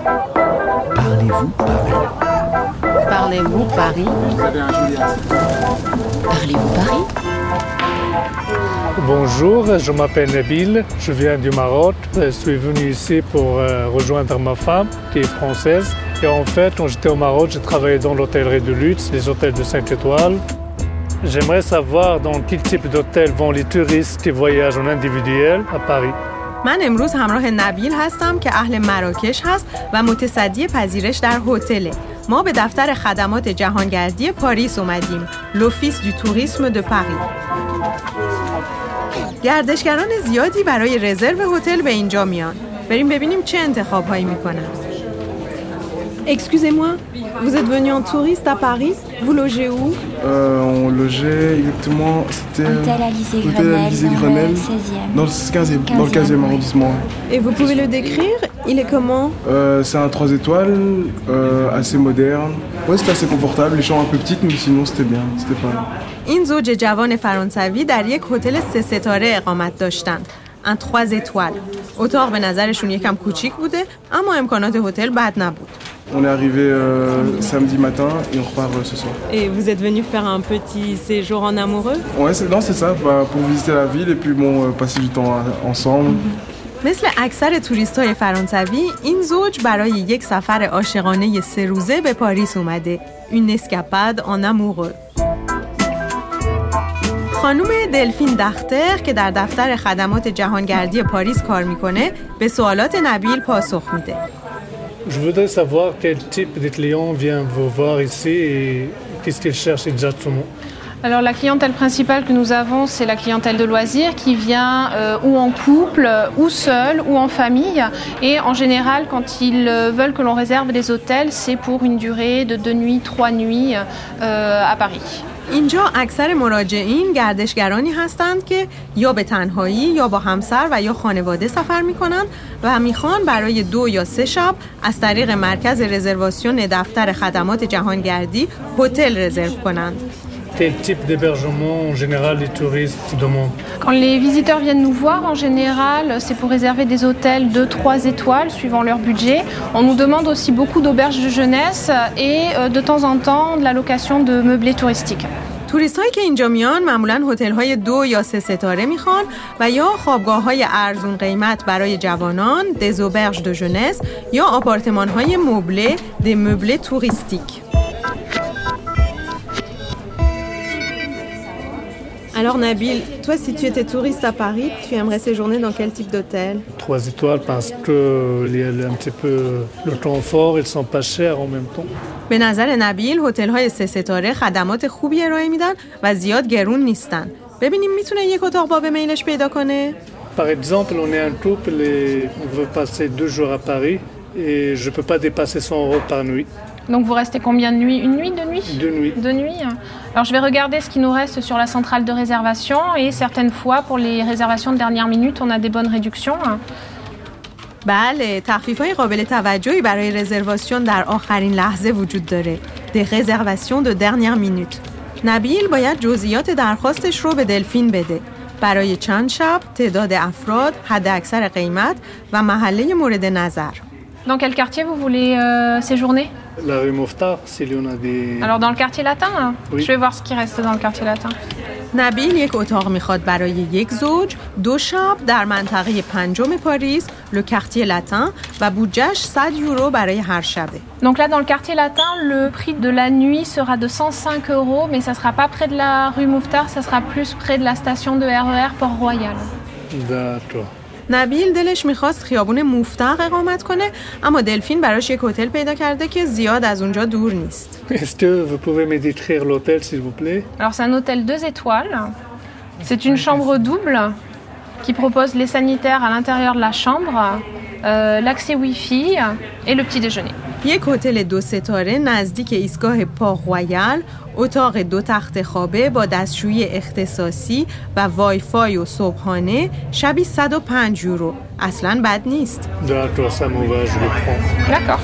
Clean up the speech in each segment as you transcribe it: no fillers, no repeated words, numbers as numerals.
Parlez-vous Paris? Parlez-vous Paris? Parlez-vous Paris? Bonjour, je m'appelle Nabil, je viens du Maroc. Je suis venu ici pour rejoindre ma femme qui est française. Et en fait, quand j'étais au Maroc, j'ai travaillé dans l'hôtellerie de luxe, les hôtels de 5 étoiles. J'aimerais savoir dans quel type d'hôtel vont les touristes qui voyagent en individuel à Paris. من امروز همراه نبیل هستم که اهل مراکش هست و متصدی پذیرش در هتل. ما به دفتر خدمات جهانگردی پاریس اومدیم. l'Office du tourisme de Paris. گردشگران زیادی برای رزرو هتل به اینجا میان. بریم ببینیم چه انتخاب‌هایی میکنن. Excusez-moi, vous êtes venu en touriste à Paris? Vous logez où? On logeait exactement, c'était Hôtel Alizé-Grenelle, dans le 15e arrondissement. Et vous pouvez le décrire? Il est comment? C'est un 3 étoiles, assez moderne. Ouais, c'était assez confortable, les chambres un peu petites, mais sinon c'était bien, c'était pas... این زوج جوان فرانسوی در یک هتل 3 ستاره اقامت داشتند. un 3 étoiles. اتاق به نظرشون یکم کوچیک بوده، اما امکانات هتل بد نبود. On est arrivé samedi matin et on repart ce soir. Et vous êtes venu faire un petit séjour en amoureux? Ouais, c'est ça, pour visiter la ville et puis passer du temps ensemble. مثل اکثر توریست‌های فرانسوی، این زوج برای یک سفر عاشقانه 3 روزه به پاریس اومده. Une escapade en amoureux. خانم دلفین دختر که در دفتر خدمات جهانگردی پاریس کار میکنه به سوالات نبیل پاسخ میده. Je voudrais savoir quel type de client vient vous voir ici et qu'est-ce qu'ils cherchent exactement. Alors la clientèle principale que nous avons, c'est la clientèle de loisirs qui vient ou en couple, ou seul, ou en famille. Et en général, quand ils veulent que l'on réserve des hôtels, c'est pour une durée de 2 nuits, 3 nuits à Paris. اینجا اکثر مراجعین گردشگرانی هستند که یا به تنهایی یا با همسر و یا خانواده سفر میکنند و میخوان برای 2 یا 3 شب از طریق مرکز رزرواسیون دفتر خدمات جهانگردی هتل رزرو کنند. Quel type d'hébergement en général les touristes demandent? Quand les visiteurs viennent nous voir, en général, c'est pour réserver des hôtels de 3 étoiles suivant leur budget. On nous demande aussi beaucoup d'auberges de jeunesse et de temps en temps de la location de meublés touristiques. توریست‌هایی که اینجا میان معمولاً هتل‌های 2 یا 3 ستاره میخوان و یا خوابگاه‌های ارزون قیمت برای جوانان، des auberges de jeunesse یا آپارتمان‌های مبله، des meublés touristiques. Alors Nabil, toi si tu étais touriste à Paris, tu aimerais séjourner dans quel type d'hôtel? 3 étoiles parce que il y a un petit peu le confort, ils sont pas chers en même temps. به نظر نبیل هتل‌های 3 ستاره خدمات خوبی ارائه میدن و زیاد گرون نیستن. ببینیم میتونه یک اتاق باب میلش پیدا کنه؟ Par exemple, on est un couple et on veut passer 2 jours à Paris et je peux pas dépasser 100 € par nuit. Donc vous restez combien de nuits? Une nuit, 2 nuits? 2 nuits. 2 nuits. Alors je vais regarder ce qui nous reste sur la centrale de réservation et certaines fois pour les réservations de dernière minute, on a des bonnes réductions. بله، تخفیف‌های قابل توجهی برای رزرواسیون در آخرین لحظه وجود داره. des réservations de dernière minute. نبیل باید جزئیات درخواستش رو به دلفین بده. برای چند شب، تعداد افراد، حداکثر قیمت و محله مورد نظر. Dans quel quartier vous voulez séjourner? La rue Mouffetard, s'il y en a des... Alors dans le quartier latin, oui. Je vais voir ce qui reste dans le quartier latin. نبیل یک اتاق میخواد برای یک زوج 2 شب در منطقه 5 پاریس، le quartier latin و بودجه‌اش 100 یورو برای هر شبه. Donc là dans le quartier latin, le prix de la nuit sera de 105 €, mais ça sera pas près de la rue Mouffetard, ça sera plus près de la station de RER Port-Royal. D'accord. نبیل دلش میخواست خیابون مفتق اقامت کنه، اما دلفین براش یک هتل پیدا کرده که زیاد از اونجا دور نیست. Est-ce que vous pouvez me décrire l'hôtel, s'il vous plaît? Alors c'est un hôtel 2 étoiles. C'est une chambre double qui propose les sanitaires à l'intérieur de la chambre, l'accès Wi-Fi et le petit déjeuner. یک هتل 2 ستاره نزدیک ایستگاه پا رویال، اتاق 2 تخت خوابه با دستشویی اختصاصی و وای فای و صبحانه، شبی 105 یورو. اصلاً بد نیست. D'accord, ça me va, je le prends. D'accord.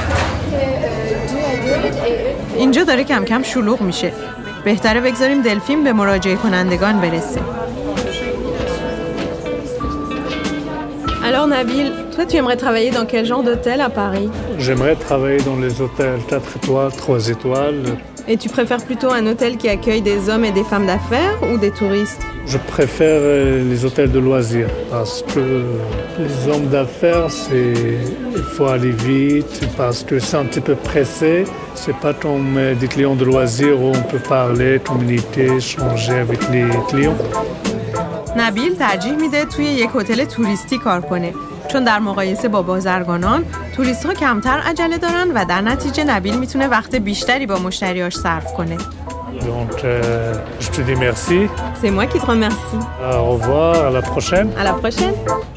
اینجا داره کم کم شلوغ میشه. بهتره بگذاریم دلفین به مراجعه کنندگان برسه. Alors Nabil, Toi, tu aimerais travailler dans quel genre d'hôtel à Paris? J'aimerais travailler dans les hôtels 4 étoiles, 3 étoiles. Et tu préfères plutôt un hôtel qui accueille des hommes et des femmes d'affaires ou des touristes? Je préfère les hôtels de loisirs parce que les hommes d'affaires, il faut aller vite parce que c'est un petit peu pressé. C'est pas comme des clients de loisirs où on peut parler, communiquer, échanger avec les clients. نبیل ترجیح میده توی یک هتل توریستی کار کنه چون در مقایسه با بازرگانان توریست ها کمتر عجله دارن و در نتیجه نبیل میتونه وقت بیشتری با مشتریاش صرف کنه. Donc, je te dis merci. C'est moi qui te remercie. Au revoir, à la prochaine. À la prochaine.